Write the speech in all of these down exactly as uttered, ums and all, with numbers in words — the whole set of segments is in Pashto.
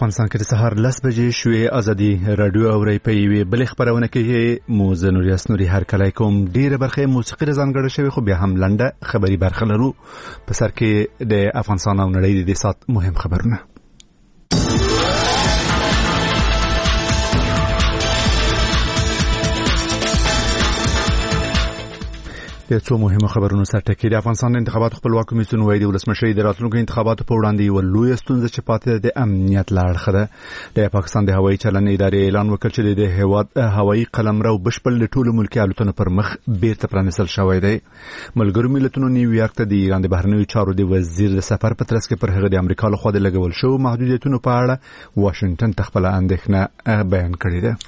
افغانستان کې د سهار لس بجې شوې ازادي رادیو اوري په یوې بلې خبرونه کې مو زنور یاسنوري هر کله کوم ډیره برخه موسیقي ځانګړې شوی خو بیا هم لنډه خبري برخه لرو په سر کې د افغانستان او نړۍ د سات مهم خبرونه. د څو مهمه خبرونو سره ټکی د افغانستان انتخابات خپلواک کمیسیون وایي د ولسمشرۍ د راتلونکو انتخاباتو په وړاندې یو لوی ستونزه چې پاتې د امنیت له اړخه ده. د پاکستان د هوایي چلند ادارې اعلان وکړ چې د هیواد هوایي قلمرو بشپړ له ټولو ملکي الوتنو پر مخ بیرته پرانیستل شوی دی. ملګرو ملتونو نیویارک ته د ایران د بهرنیو چارو د وزیر د سفر په ترڅ کې پر هغه د امریکا لخوا د لګول شو محدودیتونو په اړه واشنگټن ته خپل اندېښنه بیان کړې ده.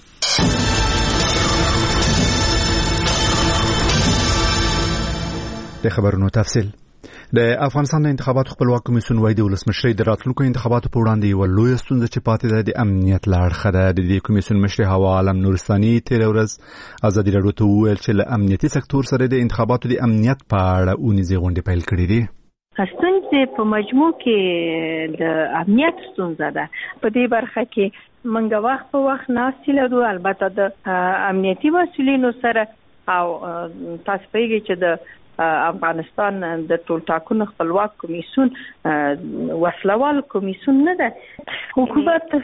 د خبرونو تفصیل. د افغانستان د انتخابات خپلواک کمیسیون وایي د ولسمشرۍ د راتلونکو انتخاباتو په وړاندې یو لوی ستونزه چې پاتې ده د امنیت له اړخه ده. د دې کمیسیون مشر هوا عالم نورستاني تیر ورځ ازادي رادیو ته وویل چې له امنیتي سکتور سره د انتخاباتو د امنیت په اړه اونیزې غونډې پیل کړې دي. ستونزې په مجموع کې د امنیت ستونزه ده. په دې برخه کې منګه وخت په وخت ناستې لرو، البته د امنیتي مسؤلینو سره، او تاسو پوهیږئ چې د افغانستان د ټول ټاکنو خپلواک کمیسیون وسلوال کمیسیون نه ده. حکومت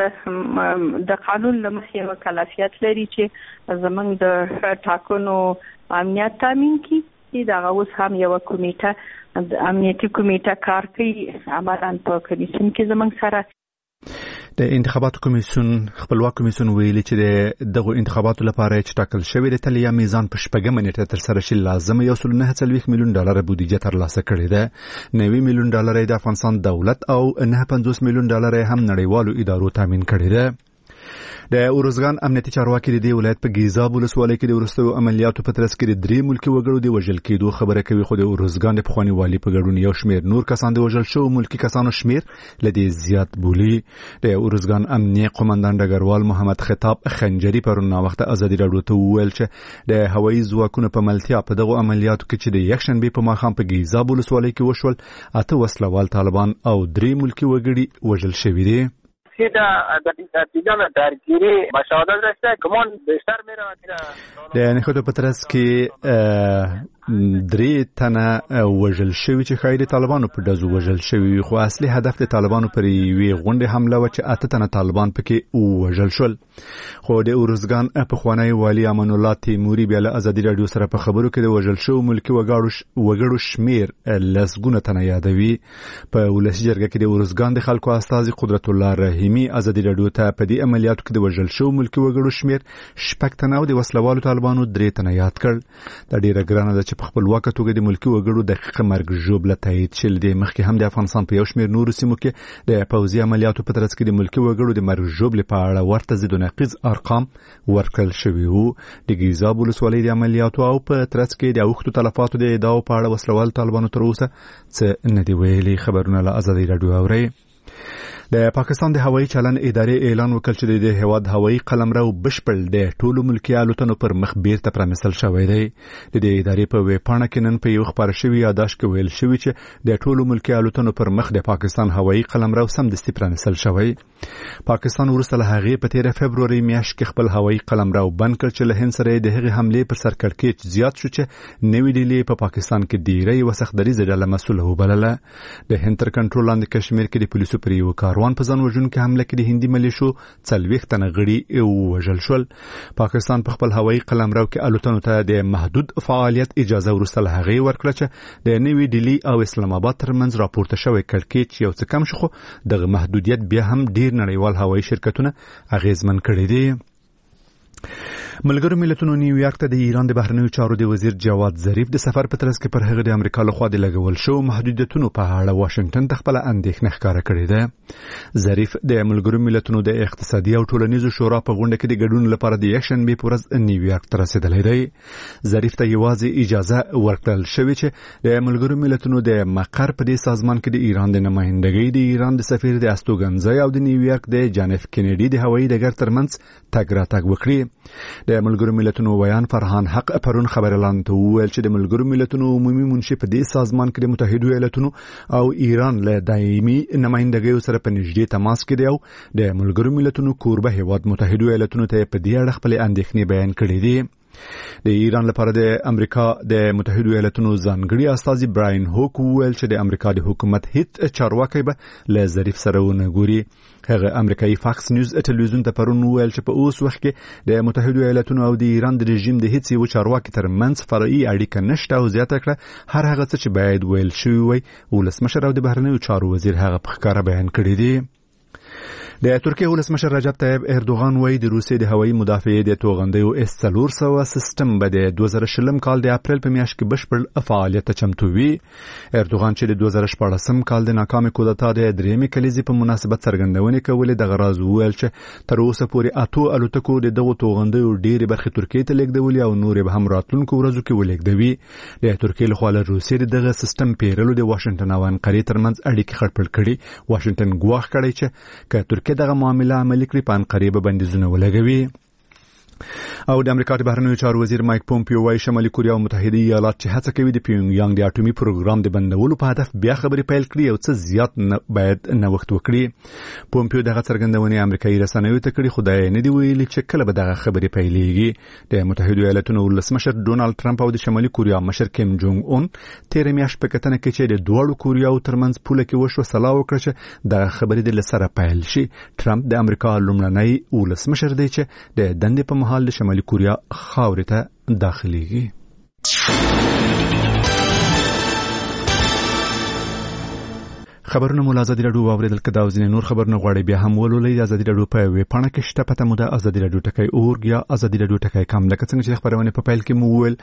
د قانون له مخې مکلفیت لري چې زمونږ د ټاکنو امنیت تامین کړي. دا اوس هم یو کمیټه د امنیتي کمیټه کار کوي عملاً په کمیسیون کې زمونږ سره. د انتخاباتو کمیسیون خپلواک کمیسیون ویلي چې دغه انتخاباتو لپاره چې ټاکل شوی د تلیا میزان په شپږمه نیټه تر سره شي لازم یو سل نه څلوېښت میلیون ډالر بودیجه ترلاسه کړې ده. نوي میلیون ډالر د افغانستان دولت او نه پنځوس میلیون ډالر هم نړیوالو ادارو تامین کړي ده. د اورزګان امنیتي چارواکي د دې ولایت په ګیزاب ولسوالۍ کې د وروستیو عملیاتو په ترڅ کې د درې ملکي وګړو د وژل کېدو خبره کوي، خو د اورزګان د پخواني والي په ګډون یو شمېر نور کسان د وژل شوو ملکي کسانو شمېر له دې زیات بولي. د اورزګان امنیه قومندان ډګروال محمد خطاب خنجري پرون ناوخته ازادي رادیو ته وویل چې د هوایي ځواکونو په ملتیا په دغه عملیاتو کې چې د یکشنبې په ماښام په ګیزاب ولسوالۍ کې وشول اته وسلوال طالبان او درې ملکي وګړي وژل شوي دي. که در دیدن درگیری مشاهدات رسته گمان بیشتر میره. د نخودو په ترڅ کې درې تنه وژل شوي چې ښایي د طالبانو په ډزو وژل شوي، خو اصلي هدف د طالبانو پر یوې غونډې حمله وه چې اته تنه طالبان پکې وژل شول. خو د اورزګان پخوانی والي امان الله تیموري بیا له ازادي رادیو سره په خبرو کې د وژل شوو ملکي وګړو شمېر لسګونه تنه یادوي. په ولسي جرګه کې د اورزګان د خلکو استازي قدرت الله رحیمي ازادي رادیو ته په دې عملیاتو کې د وژل شوو ملکي وګړو شمېر شپږ تنه او د وسلوالو طالبانو درې تنه یاد کړ. دا ډیره ګرانه ده چې په خپلواکه توګه د ملکي وګړو دقیقه مرګ ژوبله تایید شوې ده. مخکې هم د افغانستان په یو شمېر نورو سیمو کې د پوځي عملیاتو په ترڅ کې د ملکي وګړو د مرګ ژوبلې په اړه ورته ضد و نقیض ارقام ورکړل شوي وو. د ګیزاب ولسوالۍ د عملیاتو او په ترڅ کې د اوښتو تلفاتو د ادعاو په اړه وسلوال طالبانو تر اوسه څه نه دي ویلي. خبرونه له ازادي رادیو اورئ. د پاکستان د هوایي چلند ادارې اعلان وکړ چې د هیواد هوایي قلمرو بشپړ د ټولو ملکي الوتنو پر مخ بیرته پرانیستل شوی دی. د دې ادارې په ویب پاڼه کې نن په یو خبر شوی یادښت کې ویل شوی چې د ټولو ملکي الوتنو پر مخ د پاکستان هوایي قلمرو سمدستي پرانیستل شوی. پاکستان وروسته له هغې په تیره فبروري میاشت کې خپل هوایي قلمرو بند کړ چې له هند سره د هغې حملې پر سر کړکېچ زیات شو چې نوې ډیلي په پاکستان کې ډیره یوه سختدریزه ډله مسؤله وبلله. د هند تر کنټرول لاندې کشمیر کې د پولیسو پر یو کاروان په ځان وژونکې حمله کې د هندي ملیشو څلوېښت تنه غړي ووژل شول. پاکستان په خپل هوایي قلمرو کې الوتنو ته د محدود فعالیت اجازه وروسته له هغې ورکړه چې د نوې ډیلي او اسلام آباد ترمنځ راپورته شوی کړکېچ یو څه کم شو، خو دغه محدودیت بیا هم ډیر نړیوال هوایي شرکتونه اغیزمن کړي دي. ملګرو ملتونو نیویارک ته د ایران د بهرنیو چارو د وزیر جواد ظریف د سفر په ترڅ کې پر هغه د امریکا لخوا د لګول شو محدودیتونو په اړه واشنگټن ته خپل اندېښنه ښکاره کړې ده. ظریف د ملګرو ملتونو د اقتصادي او ټولنیزو شورا په غونډه کې د ګډون لپاره د یکشنبې په ورځ نیویارک ته رسېدلی دی. ظریف ته یوازې اجازه ورکړل شوې چې د ملګرو ملتونو د مقر په دې سازمان کې د ایران د نمائندګۍ د ایران د سفیر د استوګنځای او د نیویارک د جان اف کینیډي د هوایي ډګر ترمنځ تګ راتګ وکړي. د ملګرو ملتونو ویان فرحان حق پرون خبرلاند ته ویل چې د ملګرو ملتونو عمومي منشي په دې سازمان کې د متحده ایالاتونو او ایران له دایمي نمائندګیو سره په نږدې تماس کې دی او د ملګرو ملتونو کوربه هیواد متحده ایالاتونو ته په دې اړه خپل اندېښنې بیان کړې دي. د ایران لپاره د امریکا د متحده ایالاتونو ځانګړي استازي براین هوک ویل چې د امریکا د حکومت هیڅ چارواکي به له ظریف سره ونه ګوري. هغه امریکایي فاکس نیوز ټلویزیون ته پرون ویل چې په اوس وخت کې د متحده ایالاتونو او د ایران د رژیم د هیڅ یو چارواکي ترمنځ فرعي اړیکه نشته او زیاته کړه هر هغه څه چې باید ویل شوی وي ولسمشر او د بهرنیو چارو وزیر هغه په ښکاره بیان کړی دی. د ترکیه ولسمشر رجب طیب اردوغان وایي د روسیې د هوایي مدافعې د توغندیو اس څلور سوه سیستم به د دوه زره شلم کال د اپریل په میاشت کې بشپړ فعالیت ته چمتو وي. اردوغان چې د دوه زره شپاړسم کال د ناکامې کودتا د درېیمې کلیزې په مناسبت څرګندونې کولې دغه راز وویل چې تر اوسه پورې اتو الوتکو د دغو توغندیو ډېرې برخې ترکیې ته لیږدولې او نورې به هم راتلونکو ورځو کې ولېږدوي. د ترکیې لخوا له روسیې دغه سیستم پیرلو د واشنګټن او انقرې ترمنځ اړیکې خړپړ کړي. واشنګټن ګواښ کړی چې که ترکیه دغه معامله عملي کړي په انقرې به بندیزونه ولګوي. او د امریکا د بهرنیو چارو وزیر مایک پومپیو وايي شمالي کوریا او متحده ایالات چې هڅه کوي د پیونګ یانګ د اټومي پروګرام د بندولو په هدف بیا خبرې پیل کړي او څه زیات نه باید نوښت وکړي. پومپیو دغه څرګندونې امریکایي رسنیو ته کړي خو دا نه دی ویلي چې کله به دغه خبرې پیلېږي. د متحده ایالاتونو ولسمشر ډونالد ټرمپ او د شمالي کوریا مشر کیم جونګ اون تیر میاشت په کتنه کې چې د دوه کوریاو ترمنځ پوله کې وشو سلا وکړه چې دغه خبرې د لسره پیل شي. ټرمپ د امریکا لومړنی ولسمشر دی چې د دندې په مهال د شمالي کوریا خاورې ته داخليږي. خبرونه مو ازادي راډیو اوریدل کدا او ځینې نور خبرونه غواړي بیا هم ولولئ. ازادي راډیو په ویب پاڼه کې شته پته مو ده ازادي راډیو ټکی اورګ یا ازادي راډیو ټکی کام. لکه څنګه چې خبرونه په پیل کې مو ویل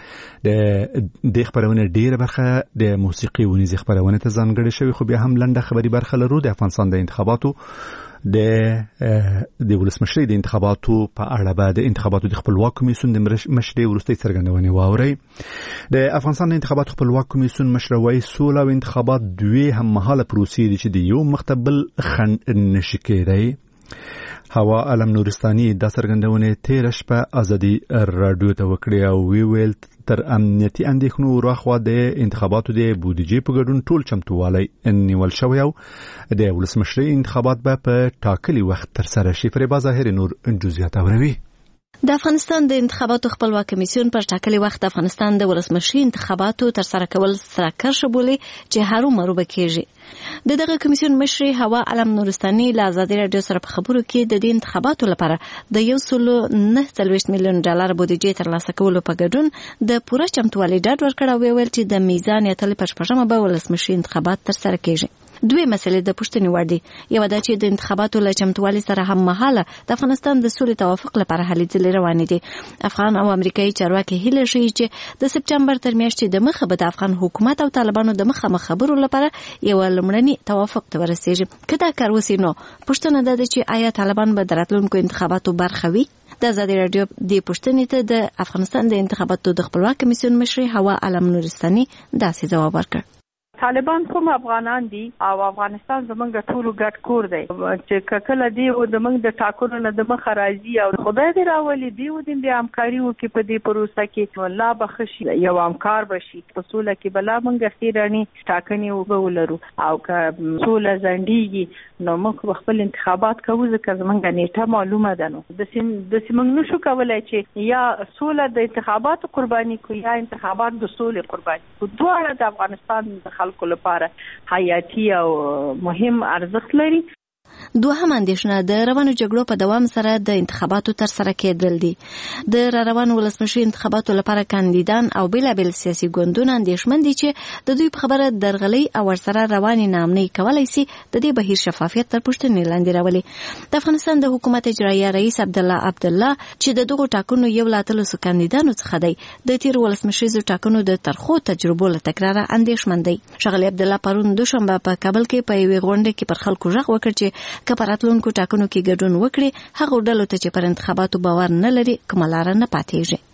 د د خبرونه ډیره برخه د موسیقي ونیز خبرونه ته ځانګړې شوی خو بیا هم لنډه خبري برخه لرو. د افغانستان د انتخاباتو د د ولسمشرۍ د انتخاباتو په اړه به د انتخاباتو د خپلواک کمیسیون د مشرۍ وروستۍ څرګندونې واوري. د افغانستان د انتخاباتو خپلواک کمیسیون مشر وايي سوله او انتخابات دوی هم مهاله پروسې دي چې د یو مختبل خنډ نشي کېدای. هوا علم نورستاني د څرګندونې تیر شپه ازادي راډیو ته وکړه او وی ویل تر امنیتي اندېښنو راخوا د انتخاباتو د بودیجې په ګډون ټول چمتووالی نیول شوی او د ولسمشرۍ انتخابات به په ټاکلي وخت تر سره شي. فریبا ظاهر نور جزئیات اوروي. د افغانستان د انتخاباتو خپلواک کمیسیون پر ټاکلي وخت د افغانستان د ولسمشرۍ انتخاباتو تر سره کول سره کړ بولی چې هرو مرو بکیږي. د دغه کمیسیون مشر هوا علم نورستاني له ازادي راډیو سره په خبرو کې د دې انتخاباتو لپاره د یو سل نه څلوېښت میلیون ډالر بودیجې ترلاسه کولو په ګډون د پوره چمتووالي ډاډ ورکړ او ویل چې د میزان اتلې په شپږمه به ولسمشرۍ انتخابات تر سره کیږي. دوی مسلې د پښتنې وړ دي. یو دا چې د انتخاباتو له چمتووالي سره هم مهاله د افغانستان د سولې توافق لپاره هلې ځلې روانې دي. افغان او امریکایي چارواکي هیله شي چې د سپټمبر تر میاشتې د مخه به د افغان حکومت او طالبانو د مخه خبرو لپاره یو لمړني توافق ته ورسیږي. کدا کار وسی نو پښتنه ده چې آیا طالبان به دراتلونکو انتخاباتو برخه وي. د ازادي راډیو د پښتنې ته د افغانستان د انتخاباتو د خپلواک کمیسیون مشر هوا علم نورستاني داسې ځواب ورکړ. طالبان کوم افغانان دي او افغانستان زمونږ ټولو ګډ کور دی چې کله دی او زمونږ د ټاکنو نه د مخ راځي او خدای دې راولي دی او دې بیا همکاري وکړي په دې پروسه کې الله بخښي یو همکار بشي په سوله کې بلا مونږ خیرانی ټاکنې وبولرو او که سوله زندګي نو موږ خپل انتخابات کوو ځکه زمونږ نیټه معلومه ده. نو د سیم د سیمنګ نشو کولای چې یا سوله د انتخاباتو قرباني کوي یا انتخابات د سولې قرباني کوي. دواړه د افغانستان د خلکو لپاره حیاتي او مهم ارزښت لري. دوهم اندېښنه د روانو جګړو په دوام سره د انتخاباتو تر سره کېدل دي. د را روانو ولسمشرۍ انتخاباتو لپاره کاندیدان او بیلابیل سیاسي ګوندونه اندېښمن دي چې د دوی په خبره درغلي او ورسره رواني نامنۍ کولای شي د دې بهیر شفافیت تر پوښتنې لاندې راولي. د افغانستان د حکومت اجرایه رئیس عبدالله عبدالله چې د دغو ټاکنو یو لا اتلسو کاندیدانو څخه دی د تیر ولسمشریزو ټاکنو د ترخو تجربو له تکراره اندېښمن دی. ښاغلی عبدالله پرون دوشنبه په کابل کې په یوې غونډه کې پر خلکو غږ وکړ چې که په راتلونکو ټاکنو کې ګډون وکړي هغه ډلو ته چې پر انتخاباتو باور نه لري کومه لاره نه پاتېږي.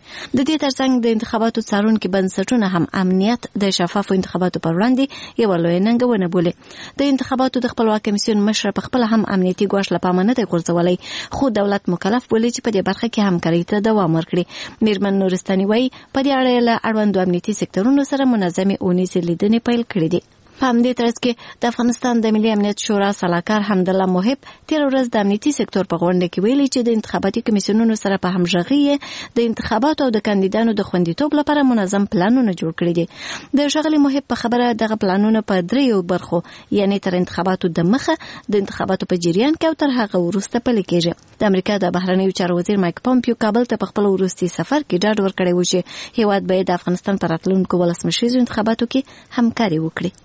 د دې ترڅنګ د انتخاباتو څارونکو بنسټونه هم امنیت د شفافو انتخاباتو پر وړاندې یو لوی ننګونه بولي. د انتخاباتو د خپلواک کمیسیون مشر په خپل هم امنیتي ګواښ لپاره نه دی غورځولای، خو دولت مکلف بولي چې په دې برخه کې همکاري ته دوام ورکړي. میرمن نورستاني وایي په دې اړه له اړوندو امنیتي سکتورونو سره منظمې اونیزې لیدنې پیل کړې دي. په همدې ترڅ کې د افغانستان د ملي امنیت شورا سلاکار حمدالله محب تیر ورځ د امنیتي سکتور په غونډه کې ویلي چې د انتخاباتي کمیسیونونو سره په همغږي د انتخاباتو او د کاندیدانو د خوندیتوب لپاره منظم پلانونه جوړ کړي دي. د ښاغلي محب په خبره دغه پلانونه په دریو برخو یعنی تر انتخاباتو د مخه، د انتخاباتو په جریان کې او تر هغه وروسته پلي کېږي. د امریکا د بهرنیو چارو وزیر مایک پومپیو کابل ته په خپل وروستي سفر کې ډاډ ورکړی و چې هیواد به د افغانستان په راتلونکو ولسمشریزو انتخاباتو کې همکاري وکړي.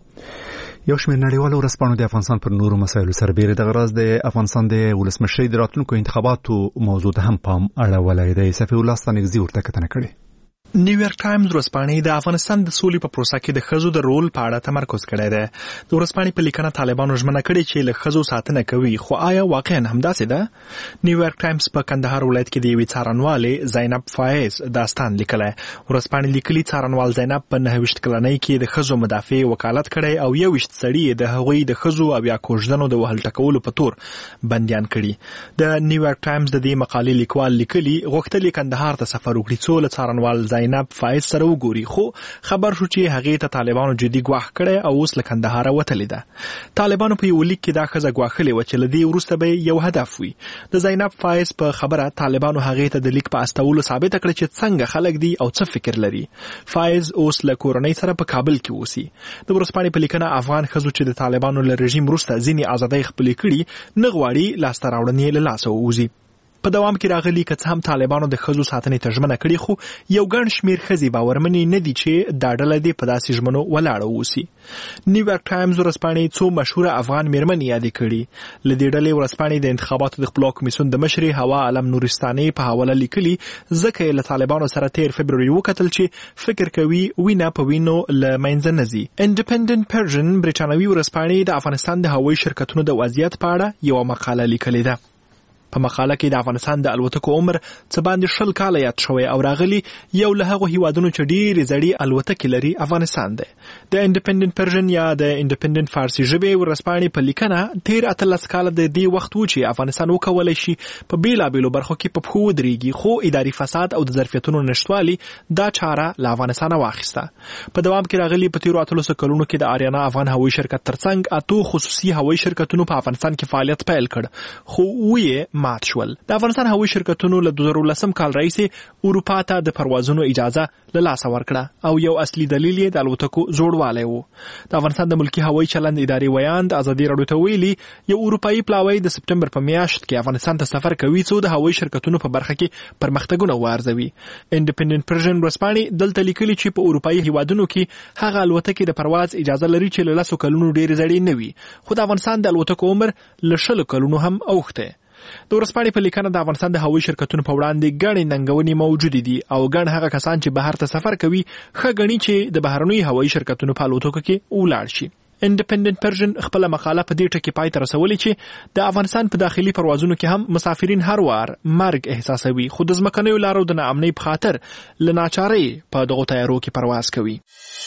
یو شمېر نړیوالو ورځپاڼو د افغانستان پر نورو مسایلو سربېره دغه ورځ د افغانستان د ولسمشرۍ د راتلونکو انتخاباتو موضوع ته هم پام اړولی دی. صفي الله ستانکزي ورته کتنه کړې. نیویارک ټایمز ورځپاڼې د افغانستان د سولې په پروسه کې د ښځو د رول په اړه تمرکز کړی دی. د ورځپاڼې په لیکنه طالبانو ژمنه کړې چې له ښځو ساتنه کوي، خو آیا واقعا همداسې ده؟ نیویارک ټایمز په کندهار ولایت کې د یوې څارنوالې زینب فایز داستان لیکلی. ورځپاڼې لیکلي څارنوال زینب په نهه ویشت کلنۍ کې د ښځو مدافع وکالت کړی او یو ویشت سړي د هغوی د ښځو او یا کوژدنو د وهل ټکولو په تور بندیان کړي. د نیویارک ټایمز د دې مقالې لیکوال لیکلي غوښتل کندهار ته سفر وکړي څو له څارنوال زینب فایز سره وګوري، خو خبر شو چې هغې ته طالبانو جدي ګواښ کړی او اوس له کندهاره وتلې ده. طالبانو په یو لیک کې دا ښځه ګواښلې وه چې له دې وروسته به یو هدف وي. د زینب فایز په خبره طالبانو هغې ته د لیک په استولو ثابته کړه چې څنګه خلک دي او څه فکر لري. فایز اوس له کورنۍ سره په کابل کې اوسي. د ورځپاڼې په لیکنه افغان ښځو چې د طالبانو له رژیم وروسته ځینې ازادۍ خپلې کړي نه غواړي لاسته راوړنې له لاسه ووځي. په دوام کې راغلي که څه هم طالبانو د ښځو ساتنې ته ژمنه کړې، خو یو ګڼ شمېر ښځې باورمنې نه دي چې دا ډله دې په داسې ژمنو ولاړه اوسي. نیویارک ټایمز ورځپاڼې څو مشهوره افغان میرمنې یادې کړي. له دې ډلې ورځپاڼې د انتخاباتو د خپلواک کمیسیون د مشرې هوا علم نورستاني په حواله لیکلي ځکه یې له طالبانو سره تیر فبروري وکتل چې فکر کوي وینه په وینو له منځه نه ځي. انډیپندنت پرژن برېټانوي ورځپاڼې د افغانستان د هوایي شرکتونو د وضعیت په اړه یوه مقاله لیکلې ده. په مقاله کې د افغانستان د الوتکو عمر څه باندې شل کاله یاد شوی او راغلی یو له هغو هیوادونو چې ډېرې زړې الوتکې لري افغانستان دی. د انډیپندنت پرژن یا د انډیپندنت فارسي ژبې ورځپاڼې په لیکنه تیر اتلس کاله د دې وخت و چې افغانستان وکولی شي په بېلابېلو برخو کې په پښو ودرېږي، خو اداري فساد او د ظرفیتونو نشتوالي دا چاره له افغانستانه واخیسته. په دوام کې راغلي په تیرو اتلسو کلونو کې د آریانا افغان هوایي شرکت ترڅنګ اتو خصوصي هوایي شرکتونو په افغانستان کې فعالیت پیل کړ، خو ویې مات شول. د افغانستان هوایي شرکتونو له دوه زره ولسم کال راهیسې اروپا ته د پروازونو اجازه له لاسه ورکړه او یو اصلي دلیل یې د الوتکو زوړوالی و. د افغانستان د ملکي هوایي چلند ادارې ویاند ازادي راډیو ته ویلي یو اروپایي پلاوی د سپټمبر په میاشت کې افغانستان ته سفر کوي څو د هوایي شرکتونو په برخه کې پرمختګونه وارزوي. انډیپندنت پرژن ورځپاڼې دلته لیکلي چې په اروپایي هیوادونو کې هغه الوتکې د پرواز اجازه لري چې له لسو کلونو ډېرې زړې نه وي، خو د افغانستان د الوتکو عمر له شلو کلونو هم اوښتی. د ورځپاڼې په لیکنه د افغانستان د هوایي شرکتونو په وړاندې ګڼې ننګونې موجودې دي او ګڼ هغه کسان چې بهر ته سفر کوي ښه ګڼي چې د بهرنیو هوایي شرکتونو په الوتکو کې ولاړ شي. انډیپندنت پرژن خپل مقاله په دې ټکي پای ته رسولې چې د افغانستان په داخلي پروازونو کې هم مسافرین هر وار مرګ احساسوي، خو د ځمکنیو لارو د ناامنۍ په خاطر له ناچارۍ په دغو تیارو کې پرواز کوي.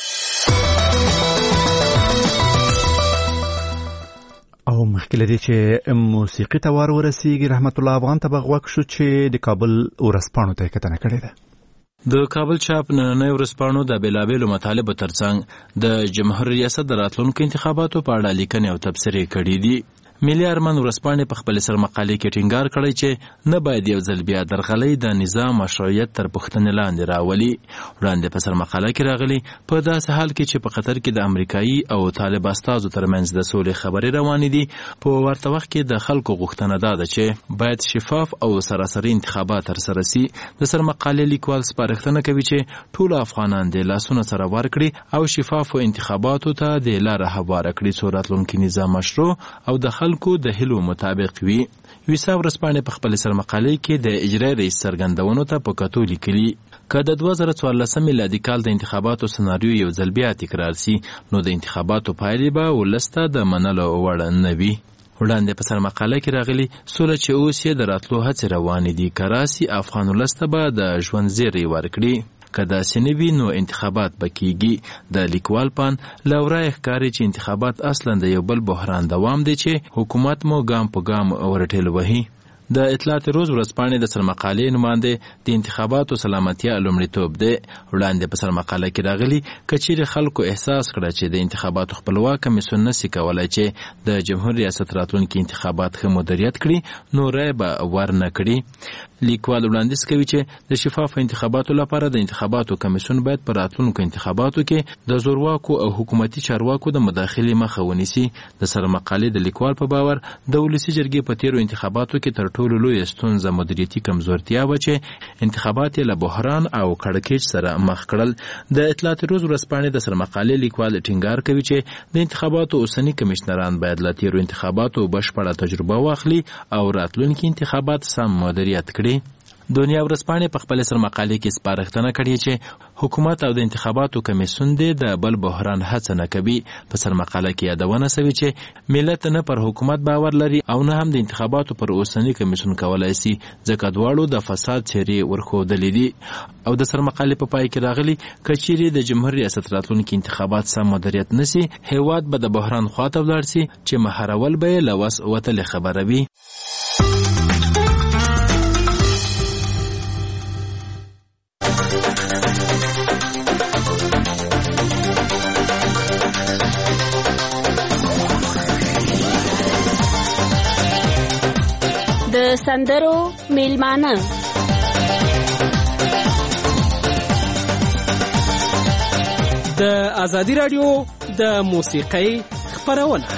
او مخکې لدی چې موسیقي ته وار ورسیږي رحمت الله افغان ته بغوښ شو چې د کابل ورځپاڼو ته کتنه کړې ده. د کابل چاپ نننۍ ورځپاڼو د بېلابېلو مطالبو ترڅنګ د جمهور ریاست د راتلونکو انتخاباتو په اړه لیکنې او تبصرې کړي دي. ملي ارمان ورځپاڼې په خپل سرمقالې کې ټینګار کړی چې نه باید یو ځل بیا درغلۍ د نظام مشروعیت تر پوښتنې لاندې راولي. وړاندې په سرمقاله کې راغلي په داسې حال کې چې په قطر کې د امریکایي او طالب استازو ترمنځ د سولې خبرې روانې دي، په ورته وخت کې د خلکو غوښتنه دا ده چې باید شفاف او سراسري انتخابات ترسره سي. د سرمقالې لیکوال سپارښتنه کوي چې ټول افغانان د لاسونه سره ورکړي او شفافو انتخاباتو ته د لاره هواره کړي څو راتلونکي نظام مشروع او د خلکو د هیلو مطابق وي. ویسا ورځپاڼې په خپل سرمقالې کې د اجرا رئیس څرګندونو ته په کتو لیکلي که د دوه زره څوارلسم میلادي کال د انتخاباتو سناریو یو ځل بیا تکرار سي نو د انتخاباتو پایلې به ولس ته د منلو وړ نه وي. وړاندې په سر مقاله کې راغلي سوله چې اوس یې د راتلو هڅې روانې دي کراسي افغان ولس ته به د ژوند زیری ورکړي. که داسې نه وي نو انتخابات به کیږي. د لیکوال پان له ورایه ښکاري چې انتخابات اصلا د یو بل بحران دوام دی چې حکومت مو ګام په ګام ورټېل وهي. د اطلاعات روز ورځپاڼې د سرمقالې نماینده د انتخاباتو سلامتیا لومړیتوب دی. وړاندې په سرمقاله کې راغلي که چیرې خلکو احساس کړه چې د انتخاباتو خپلواک کمیسیون نشي کولای چې د جمهور ریاست راتلونکي انتخابات ښه مدیریت کړي نو رای به ورنه کړي. لیکوال وړاندیز کوي چې د شفاف انتخاباتو لپاره د انتخاباتو کمیسیون باید په راتلونکو انتخاباتو کې د زورواکو او حکومتي چارواکو د مداخلې مخه ونیسي. د سرمقالې د لیکوال په باور د ولسي جرګې په تیرو انتخاباتو کې تر ټولو لویه ستونزه مدیریتي کمزورتیا وه چې انتخابات یې له بحران او کړکېچ سره مخ کړل. د اطلاعات روز ورځپاڼې د سرمقالې لیکوال ټینګار کوي چې د انتخاباتو اوسني کمشنران باید له تیرو انتخاباتو بشپړه تجربه واخلي او راتلونکي انتخابات سم مدیریت کړي. دنیا ورځپاڼې په خپل سرمقالې کې سپارښتنه کړې چې حکومت او د انتخاباتو کمیسیون د بل بحران هڅه نه کوي. په سرمقاله کې یادونه شوې چې ملت نه پر حکومت باور لري او نه هم د انتخاباتو پر اوسني کمیسیون کولای شي ځکه دواړو د فساد څېرې ورښودلې دي. او د سرمقالې په پای کې راغلي که چیرې د جمهور ریاست راتلونکي انتخابات سم مدیریت نشي هیواد به د بحران خواته ولاړ شي چې مهارول به یې له وس وتلې خبره وي. د سندرو میلمانه د ازادي رادیو د موسیقۍ خپرونه.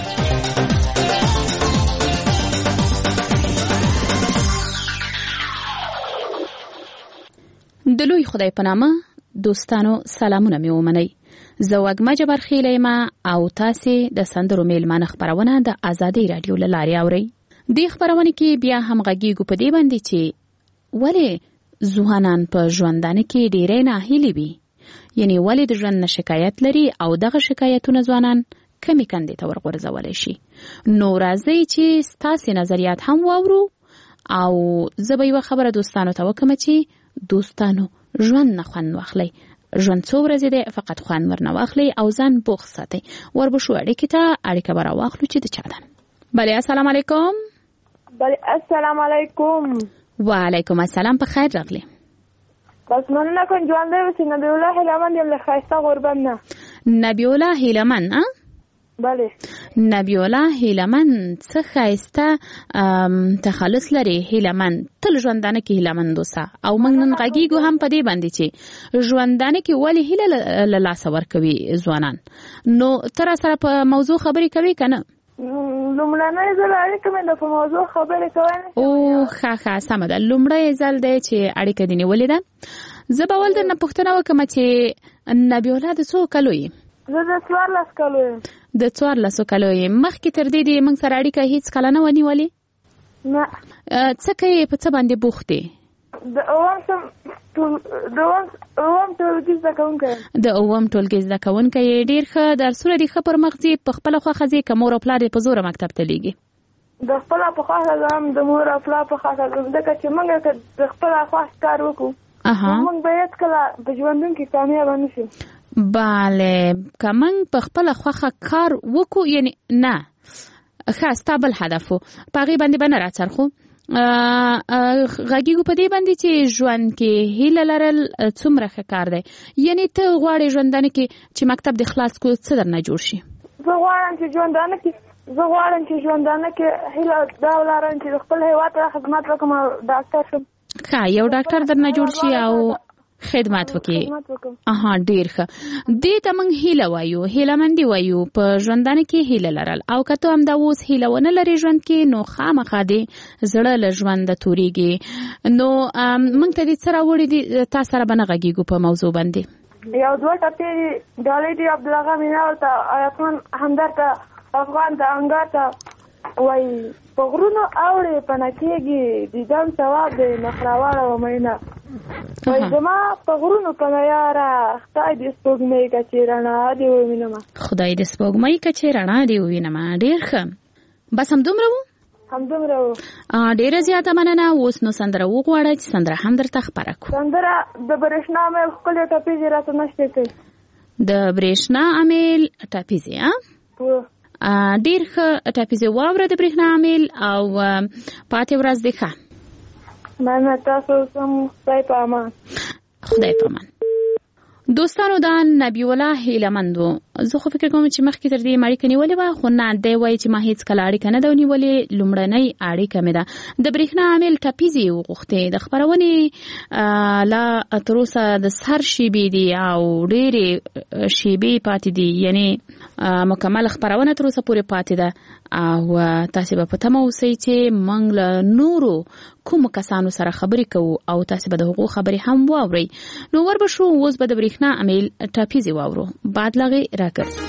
د لوی خدای په نامه دوستانو سلامونه مې ومنئ. زه وږمه جبرخیل یم او تاسې د سندرو میلمانه خپرونه د ازادي رادیو له لارې اورئ. دې خپرونه کې بیا هم غږیږو په دې باندې چې ولې ځوانان په ژوندانه کې ډېرې ناهیلې وي، یعنی ولې د ژوند نه شکایت لري او دغه شکایتونه ځوانان کمې کندې ته ورغورځولی شي. نو راځئ چې ستاسې نظریات هم واورو او زه به یوه خبره دوستانو ته وکړم چې دوستانو ژوند نه خوند واخلئ. ژوند څو ورځې دی فقط خوند ورنه واخلئ او ځان بوخت ساتئ. وربشو اړیکې ته اړیکه به راواخلو چې د چا ده. بله السلام علیکم. بله السلام علیکم. وعلیکم السلام. په خیر راغلی. بس مننه کوم ژوندی اوسئ. نبی الله هیلمن یم له ښایسته غوربند نه. نبی الله هیلمن ها؟ بله. نبی الله هیلمن څه ښایسته تخلص لري. هیلمن تل ژوندانه کې هیلمند اوسه او موږ نن غږیږو هم په دې باندې چې ژوندانه کې ولې هیله له لاسه ورکوي ځوانان. نو ته راسره په موضوع خبرې کوې که نه؟ لومړنی ځل اړیکه مې د په موضوع خبرې کولی شم. او ښه ښه سمه ده. لومړی ځل دی چې اړیکه دې نیولې ده. زه به ول درنه پوښتنه وکړم چې نبی الله د څو کلو یې؟ زه د څوارلس کلو یم. د څوارلسو کلو یې. مخکې تر دې دې موږ سره اړیکه هېڅ کله نه وه نیولې؟ نه. څه کوې؟ په څه باندې بوخت یې؟ د اووم د اووم ټولګي زده کوونکی یم. د اووم ټولګي زده کوونکی یې. ډېر ښه. درسونه دې ښه پر مخ ځي. په خپله خوښه ځې که مور او پلار دې په زوره مکتب ته لېږي؟ د خپله په خوښه ځم. د مور او پلار په خوښه ځم ځکه چې موږ که د خپله خوښ کار وکړو موږ به هېڅکله په ژوندون کې کامیابه نه شو. بله که موږ په خپله خوښه کار وکړو یعنې نه ښه ستا بل هدف و په هغې باندې به نه راڅرخو. غږیږو په دې باندې چې ژوند کې هیله لرل څومره ښه کار دی. یعنې ته غواړې ژوندانه کې چې مکتب دې خلاص کړو څه درنه جوړ شي؟ زه غواړم چې ژوندانه کې زه غواړم چې ژوندانه کې هیله دا ولرم چې د خپل هېواد ته خدمت وکړم او ډاکټر شم. ښه یو ډاکټر درنه جوړ شي او خدمت وکړي. اها ډېر ښه. دې ته موږ هیله وایو، هیلهمندي وایو. په ژوندانه کې هیله لرل. او که ته همدا اوس هیله ونه لرې ژوند کې نو خامخا دې زړه له ژونده تورېږي. نو موږ ته دې څه راوړي دي؟ تا سره به نه غږېږو په موضوع باندې. یو دوه ټپې ډالۍ دي عبدالغه میناول ته، ایتمن همدرد ته، افغان ته، انګار ته وایي په غرونو اوړې پنه کېږي دیدن ثواب دی نخراواړه و مینه. وایي زما په غرونو پنه یاره خدای دې سپوږمۍ کچې رڼا دې ووینمه. خدای دې سپوږمۍ کچې رڼا دې ووینمه. ډېر ښه. بس هم دومره وو همدومره وو. ډیره زیاته مننه. اوس نو سندره وغواړه چې سندره هم درته خپره کړو. سندره د برېښنا امیل ښکلې ټپیزې راته نشته کوي. د برېښنا امیل ټپیزې ها ډېر ښه ټپیزې واوره د برېښنا امیل او پاتې ورځ دې ښه. مننه تاسو هم خدای په امان. خدای په امان. دوستانو دا نبی الله هیلمند و. زه خو فکر کوم چې مخکې تر دې اړیکه نیولې وه خو نه دی وایي چې ما هېڅ کله اړیکه نه ده نیولې. لومړنۍ اړیکه مې ده. د برېښنا عامل ټپیزې یې وغوښتې. د خپرونې لا تر اوسه د سر شیبې دي او ډېرې شیبې پاتې دي، یعنی مکمل خپرونه تر اوسه پورې پاتې ده او تاسې به په تمه اوسئ چې موږ له نورو کومو کسانو سره خبرې کوو او تاسې به د هغو خبرې هم واورئ. نو ور به شو اوس به د برېښنا امیل ټپیزې واورو. بعد لغې راګرځو.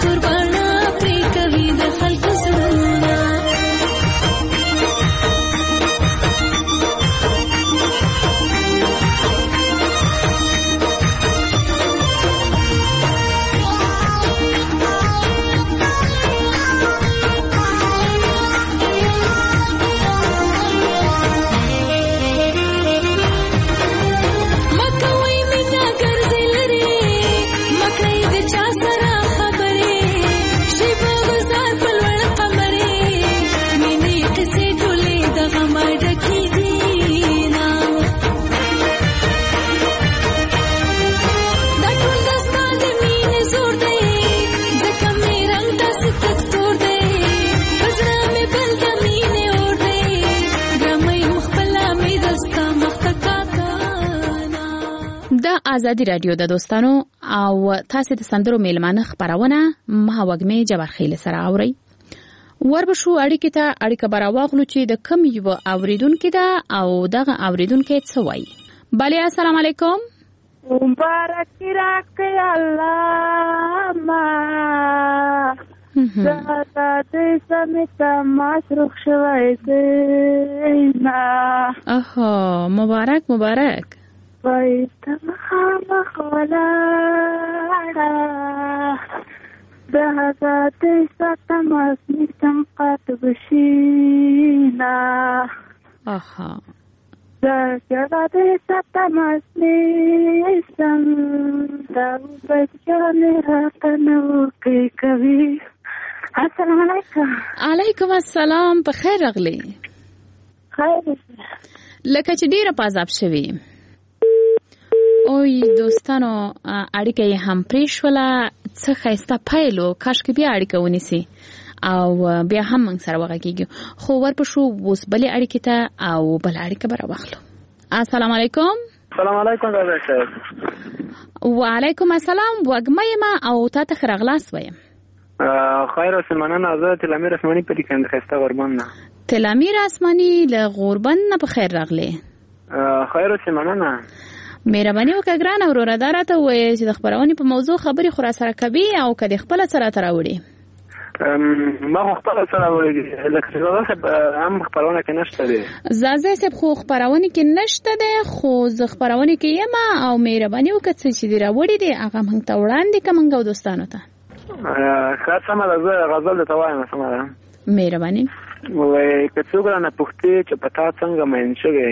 قربانا پرې کوي د خلکو زړونه. ازادي رادیو د دوستانو او تاسو د سندرو میلمانه خبرونه ما وګمې جبرخیل سره اوري. وربشو اړیکې ته اړیکه براواغلو چې د کم یو اوریدونکو ده او دغه اوریدونکو څه وایي. بله السلام علیکم. مبارک راکړي الله ما زاده دې سمت ماسرخ شوي دینا. اها مبارک مبارک. وای تمخ ولاړه د حضرت ستماس نسم قط بشینا. اها د حضرت ستماس نسم د بچان راتنو کې کوي. السلام علیکم. علیکم السلام. په خیر راغلی. خیر لکه چې ډیره پازاب شوی. اوی دوستانو اړیکه یې هم پریښوله. څه ښایسته پیلو. کاشکې بیا اړیکه ونیسي او بیا هم موږ سره وغږیږو. خو ورپسې اوس بلې اړیکې ته او بله اړیکه به راواخلو. السلام علیکم. السلام علیکم رضا صاحب. وعلیکم السلام. وږمه یم او تا ته ښه راغلاست وایم. خیر اوسې مننه. زه تلامیر اسماني په دې کې ښایسته غوربند نه. تلامیر اسماني له غوربند نه په خیر راغلی. خیر اوسې مننه. مهرباني وکړه ګرانه وروره دا راته ووایه چې د خپرونې په موضوع خبرې خو راسره کوي او که دې خپله څه راته راوړي. ما خو خپله څه راوړي لکه چې زازا صاحب هم خپرونه کې نشته دی. زازا صاحب خو خپرونې کې نشته دی خو زه خپرونې کې یم او مهرباني وکړه څه چې دې راوړي دی هغه موږ ته وړاندې کړه موږ او دوستانو ته. ښه سمه ده. زه غزل درته وایم. سمه ده. مهرباني. وایي که څوک رانه پوښتې چې په تا څنګه مین شوې.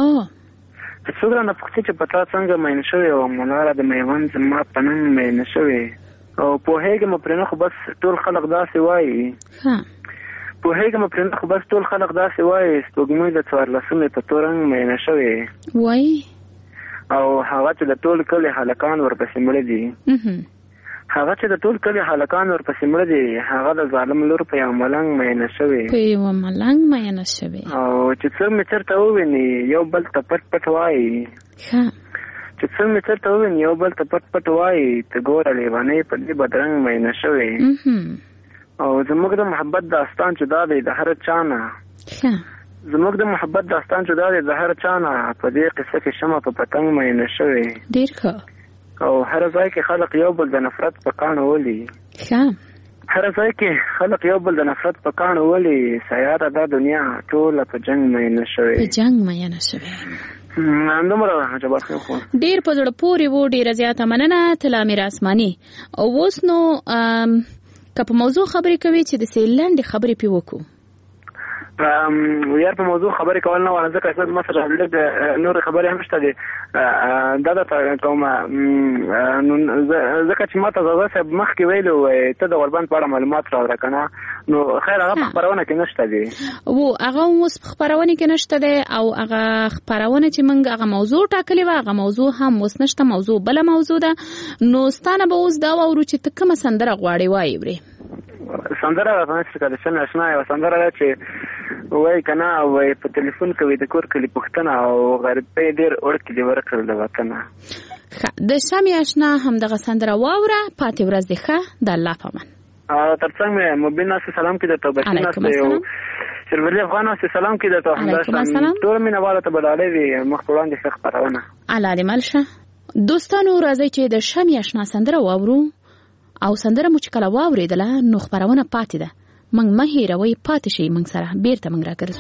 که څوک رانه پوښتې چې په تا څنګه مین شوې او ملاره د میوند زما په ننګ مین شوې او پوهېږم پرې نه خو بس ټول خلق داسې وایي. پوهېږم پرې نه خو بس ټول خلق داسې وایي سپوږمۍ د څوارلسمې په تور رنګ مینه شوې وایي او هغه چې د ټول کلي هلکان ورپسې مړه دي. هغه چې د ټول کلي هلکان ورپسې مړه دي هغه د ظالم لور په یو ملنګ مینه شوې په یو ملنګ مینه شوې او چې څوک مې چېرته وویني یو بل ته پټ پټ وایي. چې څوک مې چېرته وویني یو بل ته پټ پټ وایي ته ګوره لیونۍ په دې بدرنګ مینه شوې او زموږ د محبت داستان چې دا دی د هر چا نه زموږ د محبت داستان چې دا دی د هر چا نه په دې قصه کې شمع په پتنګ مینه شوې ډېر ښه او هر ځای کې خلق یو بل د نفرت په کاڼو ولي. هر ځای کې خلق یو بل د نفرت په کاڼو ولي سیاره دا دنیا ټوله په جنګ مینه شوې په جنګ مینه شوې. همدومره جبار خان خو ډېر په زړه پورې و. ډېره زیاته مننه تلامیر اسماني. اوس نو که په موضوع خبرې کوي چې د سیلنډې خبرې پې وکړو یار په موضوع خبرې کول نه وانه ځکه اساس مثلا لږ نور خبرې هم شته دي دا درته کومه ځکه چې ما ته زازا صاحب مخکې ویلي وی ته د غوربند په اړه معلومات راوړه که نه نو خیر هغه په خپرونه کې نشته دی و هغه اوس په خپرونه کې نشته دی او هغه خپرونه چې موږ هغه موضوع ټاکلې وه هغه موضوع هم اوس نشته. موضوع بله موضوع ده. نو ستانه به اوس دا واورو چې ته کومه سندره غواړې وایې ورې سندره راته نشته که د شن اشنا یوه سندره ده چې وایي که نه وایي په تلیفون کوي د کور کلي پوښتنه او غریبۍ ډېر اوړکې دې ورکړل د وطنه. ښه د شمې اشنا همدغه سندره واوره. پاتې ورځ دې ښه. د الله په امان. تر څنګ مې مبین ناستې سلام کې درته بچي ناستې یو شیرولي افغان ناستې سلام کې درته همداشان ټول مینه واله ته به ډالۍ وي مخ په وړاندې ښه خپرونه. الله دې مل شه. دوستانو راځئ چې د شمې اشنا سندره واورو او سندره مو چې کله واورېدله نو خبرونه پاتې ده. موږ مه هېروئ، پاتې شئ موږ سره، بیرته موږ راګرځو.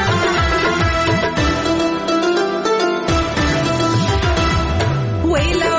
ويلا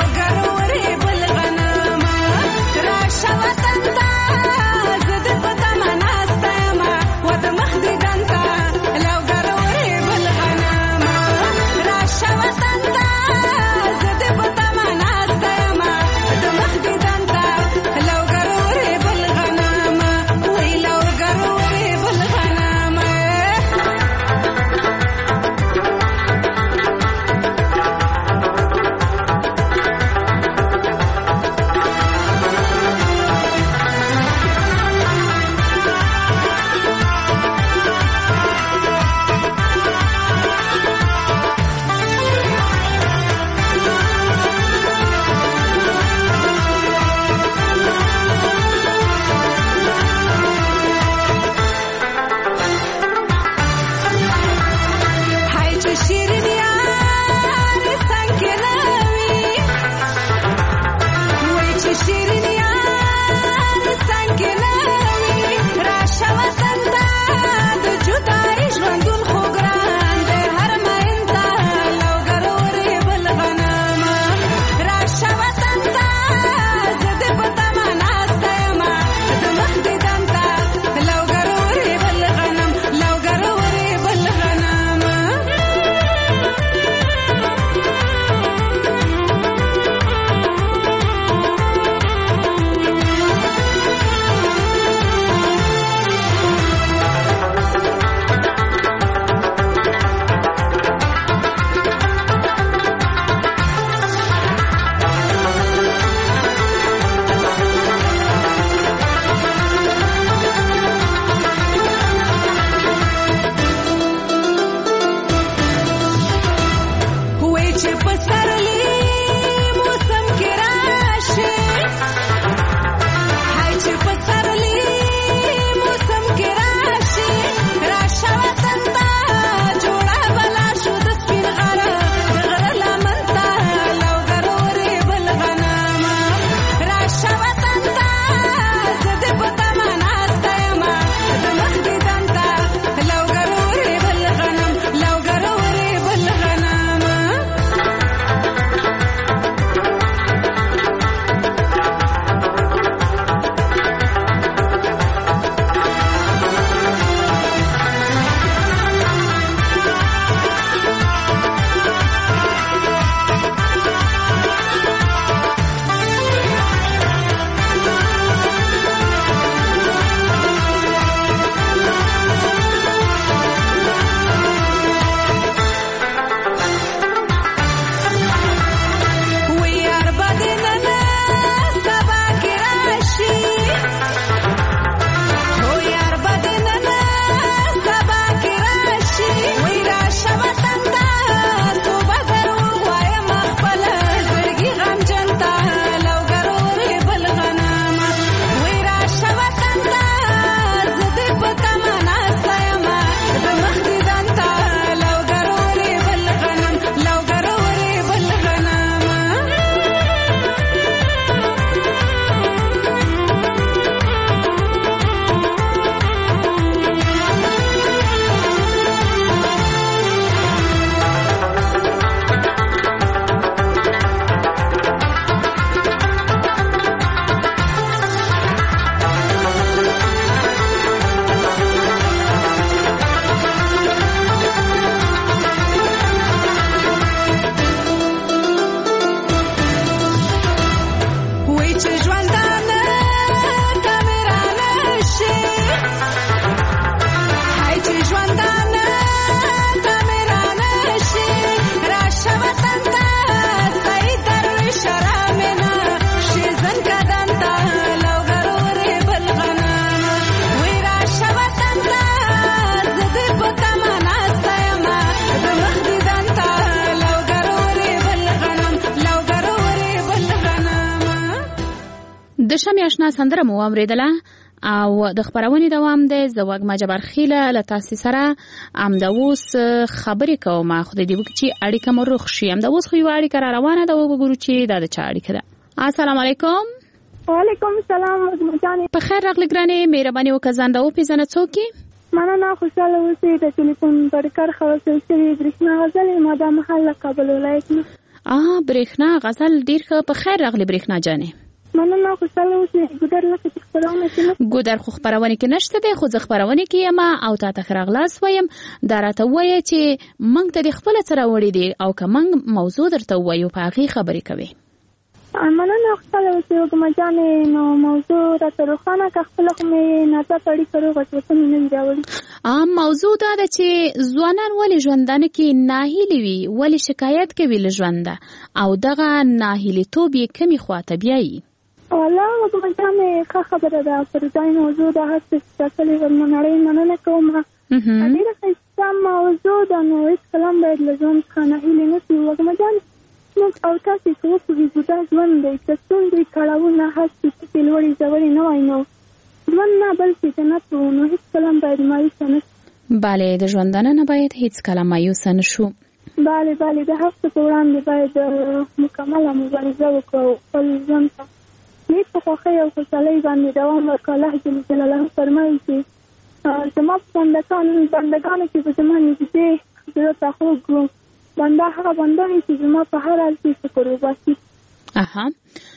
د شمع آشنا سندره مو اوریدله او د خبرونې دوام دی. زه وږمه جبارخیله له تاسې سره همدا اوس خبرې کوم. خو د دې وکړي چې اړیکه مو روغ شي. همدا اوس خو یو اړیکه را روانه ده، وګورو چې دا د چا اړیکه ده. السلام علیکم. وعلیکم السلام وږمه جانې. په خیر راغلی ګرانې، مهرباني وکړه ځان راوپېژنه څوک یې؟ مننه، خوشحاله اوسئ. د ټلیفون پر کرښه وصل شوې برېښنا غزل یم، دا مهال له کابل ولایت نه. آه برېښنا غزل، ډېر ښه. په خیر راغلی برېښنا جانې. مننه، خوشحاله اوسئ. ګودر لکه چې خپرونه کې نه ګودر خو خپرونه کې نشته دی، خو زه خپرونه کې یم او تا ته ښه راغلاست وایم. دا راته ووایه چې موږ ته دې خپله څه راوړي دي او که موږ موضوع درته ووایو په هغې خبرې کوې. مننه، خوشحاله اوسئ وږمه جانې. نو موضوع راته روښانه که خپله خو مې ناڅاپه اړیکه روغه شوه، څه مې نه دي راوړي. موضوع دا ده چې ځوانان ولې ژوندانه کې ناهیلي وي، ولې شکایت کوي له ژونده او دغه ناهیلیتوب یې کمې خواته بیایي. والله وږمه جانې ښه خبره ده، پر ځای موضوع ده. هر څه چې ټاکلې ورنه نړۍ مننه کوم. ډېره ښایسته موضوع ده. نو هېڅکله هم باید له ژوند څخه ناهیلي نه شي وږمه جانې. موږ او تاسې که وپوهېږو دا ژوند دی، که ستونزې کړاوونه هسې ټکې لوړې ژورې نه وای نو ژوند نه بلکې جنت و. نو هېڅکله هم باید مایوسه نه شو. بله، د ژوندانه نه باید هېڅکله مایوسه نه شو. بله بله، د هر څه په وړاندې باید مکمله مبارزه وکړو. خپل ژوند ته نیک په خوښۍ او خوشحالۍ باندې دوام ورکړو. الله جل جلاله فرمایي چې زما په بندګانو کې به زما نږدې زړه ته خوږ بنده هغه بنده وي چې زما په هر حال کې شکر وباسي. اها،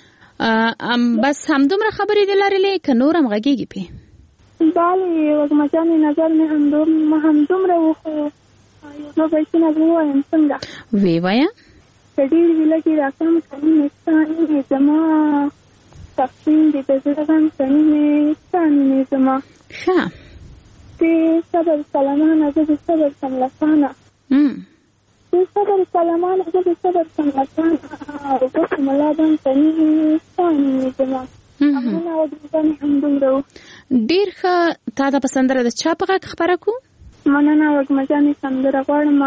بس همدومره خبرې دې لرلې که نور هم غږېږي پې؟ بله وږمه جانې، نظر مې همدومره و، خو یو دوه بیتونه به ووایم. څنګه ویې وایه؟ که ډېر وي لږې راکم کني مې ستانې مې زما تقسیم دې د زړه غم کني مې ستانې مې زما. ښه دې صبر سلامانه زه د صبر سم لسانه. دې صبر سلامانه زه د صبر سم لسانه او ګوتې ملا بم کني مې ستانې مې زما. همدونه وږمه جانې همدومره و. ډېر ښه. تا ته په سندره د چا په غږ خپره کړو؟ مننه وږمه جانې، سندره غواړم.